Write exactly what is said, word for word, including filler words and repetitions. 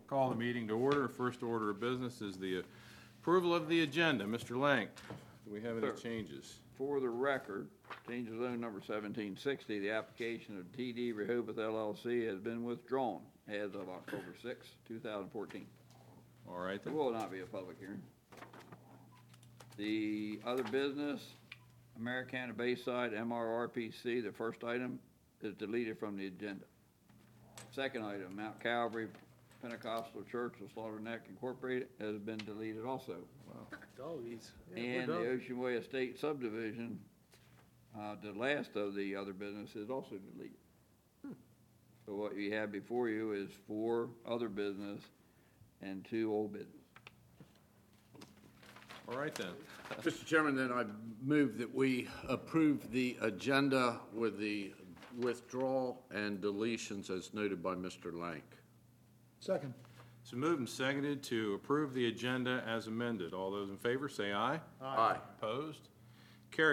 Call the meeting to order. First order of business is the approval of the agenda. Mister Lank, do we have any Sir. changes? For the record, change of zone number seventeen sixty, the application of T D Rehoboth L L C has been withdrawn as of October sixth, two thousand fourteen. All right There then. will not be a public hearing. The other business, Americana Bayside M R R P C, the first item is deleted from the agenda. Second item, Mount Calvary Pentecostal Church of Slaughter Neck Incorporated, has been deleted also. Doggies. And the Ocean Way Estate subdivision, uh, the last of the other business is also deleted. So what you have before you is four other business and two old business. All right then. Mister Chairman, then I move that we approve the agenda with the withdrawal and deletions as noted by Mister Lank. Second. So moved and seconded to approve the agenda as amended. All those in favor say aye. Aye. Opposed?